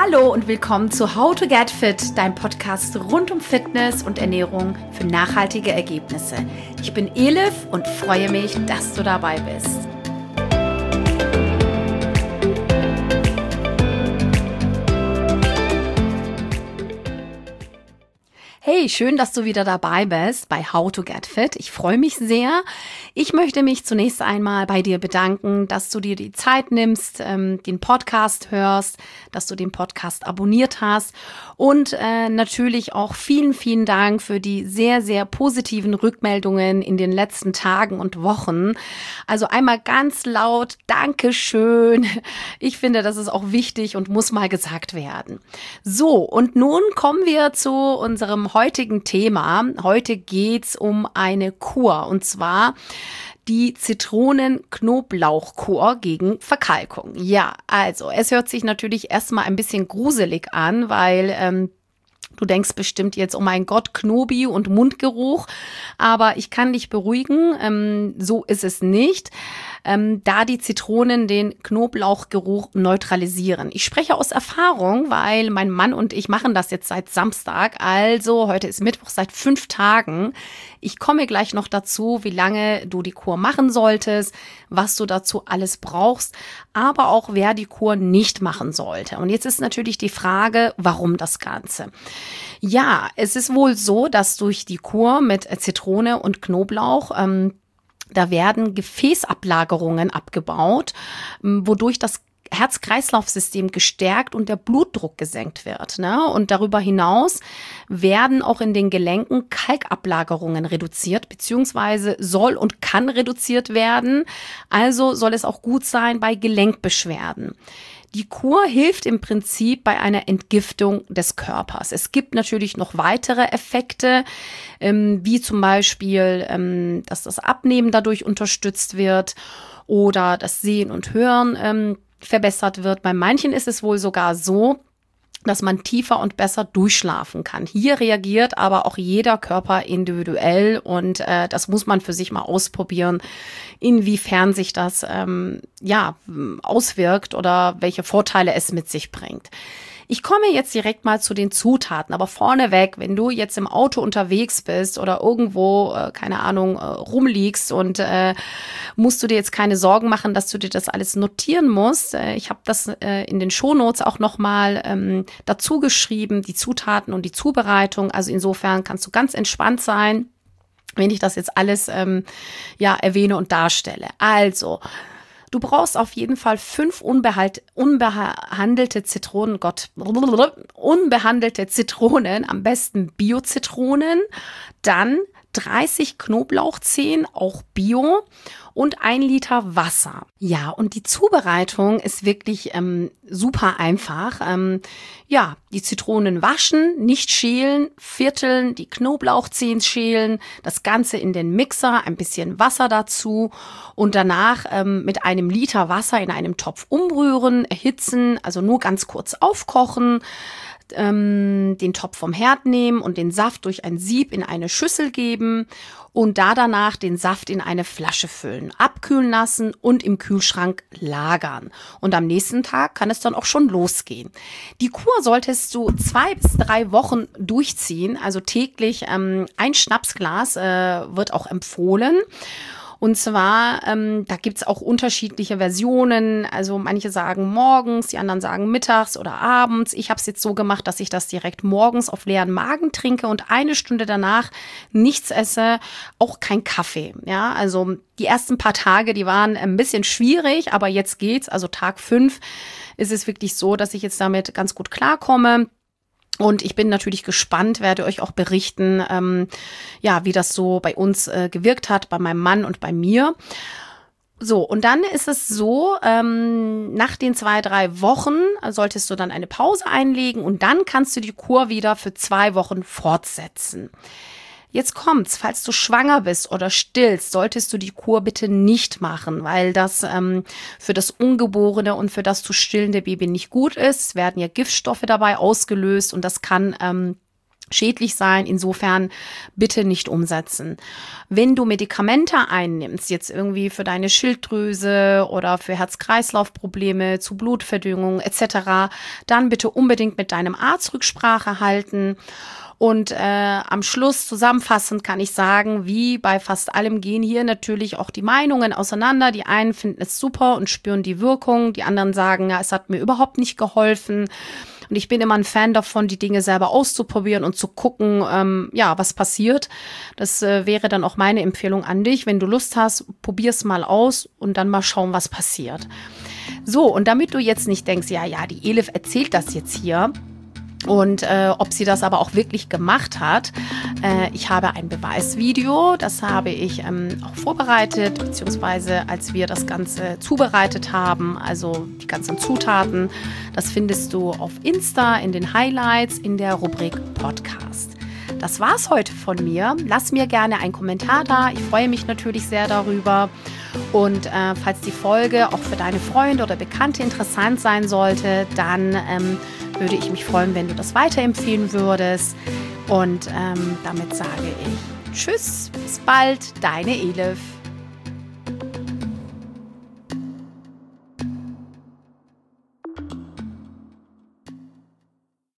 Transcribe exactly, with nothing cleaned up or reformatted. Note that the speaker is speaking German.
Hallo und willkommen zu How to Get Fit, dein Podcast rund um Fitness und Ernährung für nachhaltige Ergebnisse. Ich bin Elif und freue mich, dass du dabei bist. Hey, schön, dass du wieder dabei bist bei How to Get Fit. Ich freue mich sehr. Ich möchte mich zunächst einmal bei dir bedanken, dass du dir die Zeit nimmst, ähm, den Podcast hörst, dass du den Podcast abonniert hast und äh, natürlich auch vielen, vielen Dank für die sehr, sehr positiven Rückmeldungen in den letzten Tagen und Wochen. Also einmal ganz laut Dankeschön. Ich finde, das ist auch wichtig und muss mal gesagt werden. So, und nun kommen wir zu unserem heutigen Thema. Heute geht's um eine Kur, und zwar die Zitronen-Knoblauch-Kur gegen Verkalkung. Ja, also es hört sich natürlich erstmal ein bisschen gruselig an, weil ähm, du denkst bestimmt jetzt, oh mein Gott, Knobi und Mundgeruch, aber ich kann dich beruhigen, ähm, so ist es nicht, ähm, da die Zitronen den Knoblauchgeruch neutralisieren. Ich spreche aus Erfahrung, weil mein Mann und ich machen das jetzt seit Samstag, also heute ist Mittwoch, seit fünf Tagen. Ich komme gleich noch dazu, wie lange du die Kur machen solltest, was du dazu alles brauchst, aber auch wer die Kur nicht machen sollte. Und jetzt ist natürlich die Frage, warum das Ganze? Ja, es ist wohl so, dass durch die Kur mit Zitrone und Knoblauch ähm, da werden Gefäßablagerungen abgebaut, wodurch das Herz-Kreislauf-System gestärkt und der Blutdruck gesenkt wird, ne? Und darüber hinaus werden auch in den Gelenken Kalkablagerungen reduziert, beziehungsweise soll und kann reduziert werden. Also soll es auch gut sein bei Gelenkbeschwerden. Die Kur hilft im Prinzip bei einer Entgiftung des Körpers. Es gibt natürlich noch weitere Effekte, ähm, wie zum Beispiel, ähm, dass das Abnehmen dadurch unterstützt wird oder das Sehen und Hören ähm, verbessert wird. Bei manchen ist es wohl sogar so, dass man tiefer und besser durchschlafen kann. Hier reagiert aber auch jeder Körper individuell und äh, das muss man für sich mal ausprobieren, inwiefern sich das ähm, ja auswirkt oder welche Vorteile es mit sich bringt. Ich komme jetzt direkt mal zu den Zutaten, aber vorneweg, wenn du jetzt im Auto unterwegs bist oder irgendwo, äh, keine Ahnung, äh, rumliegst und äh, musst du dir jetzt keine Sorgen machen, dass du dir das alles notieren musst. Äh, ich habe das äh, in den Shownotes auch nochmal ähm, dazu geschrieben, die Zutaten und die Zubereitung. Also insofern kannst du ganz entspannt sein, wenn ich das jetzt alles ähm, ja erwähne und darstelle. Also, du brauchst auf jeden Fall fünf unbehalt, unbehandelte Zitronen, Gott, unbehandelte Zitronen, am besten Bio-Zitronen, dann dreißig Knoblauchzehen, auch Bio, und ein Liter Wasser. Ja, und die Zubereitung ist wirklich ähm, super einfach. Ähm, ja, die Zitronen waschen, nicht schälen, vierteln, die Knoblauchzehen schälen, das Ganze in den Mixer, ein bisschen Wasser dazu und danach ähm, mit einem Liter Wasser in einem Topf umrühren, erhitzen, also nur ganz kurz aufkochen, ähm, den Topf vom Herd nehmen und den Saft durch ein Sieb in eine Schüssel geben und da danach den Saft in eine Flasche füllen, abkühlen lassen und im Kühlschrank lagern. Und am nächsten Tag kann es dann auch schon losgehen. Die Kur solltest du zwei bis drei Wochen durchziehen, also täglich ähm, ein Schnapsglas äh, wird auch empfohlen. Und zwar, ähm, da gibt's auch unterschiedliche Versionen. Also manche sagen morgens, die anderen sagen mittags oder abends. Ich habe es jetzt so gemacht, dass ich das direkt morgens auf leeren Magen trinke und eine Stunde danach nichts esse, auch kein Kaffee. Ja, also die ersten paar Tage, die waren ein bisschen schwierig, aber jetzt geht's. Also Tag fünf ist es wirklich so, dass ich jetzt damit ganz gut klarkomme. Und ich bin natürlich gespannt, werde euch auch berichten, ähm, ja, wie das so bei uns äh, gewirkt hat, bei meinem Mann und bei mir. So, und dann ist es so, ähm, nach den zwei, drei Wochen solltest du dann eine Pause einlegen und dann kannst du die Kur wieder für zwei Wochen fortsetzen. Jetzt kommt's, falls du schwanger bist oder stillst, solltest du die Kur bitte nicht machen, weil das ähm, für das ungeborene und für das zu stillende Baby nicht gut ist. Es werden ja Giftstoffe dabei ausgelöst und das kann ähm, schädlich sein. Insofern bitte nicht umsetzen. Wenn du Medikamente einnimmst, jetzt irgendwie für deine Schilddrüse oder für Herz-Kreislauf-Probleme, zu Blutverdüngung et cetera, dann bitte unbedingt mit deinem Arzt Rücksprache halten. Und äh, am Schluss zusammenfassend kann ich sagen, wie bei fast allem gehen hier natürlich auch die Meinungen auseinander. Die einen finden es super und spüren die Wirkung, die anderen sagen, ja, es hat mir überhaupt nicht geholfen. Und ich bin immer ein Fan davon, die Dinge selber auszuprobieren und zu gucken, ähm, ja, was passiert. Das äh, wäre dann auch meine Empfehlung an dich. Wenn du Lust hast, probier's mal aus und dann mal schauen, was passiert. So, und damit du jetzt nicht denkst, ja, ja, die Elif erzählt das jetzt hier, und äh, ob sie das aber auch wirklich gemacht hat. Äh, ich habe ein Beweisvideo, das habe ich ähm, auch vorbereitet, beziehungsweise als wir das Ganze zubereitet haben, also die ganzen Zutaten, das findest du auf Insta in den Highlights in der Rubrik Podcast. Das war's heute von mir. Lass mir gerne einen Kommentar da. Ich freue mich natürlich sehr darüber. Und äh, falls die Folge auch für deine Freunde oder Bekannte interessant sein sollte, dann ähm, würde ich mich freuen, wenn du das weiterempfehlen würdest. Und ähm, damit sage ich Tschüss, bis bald, deine Elif.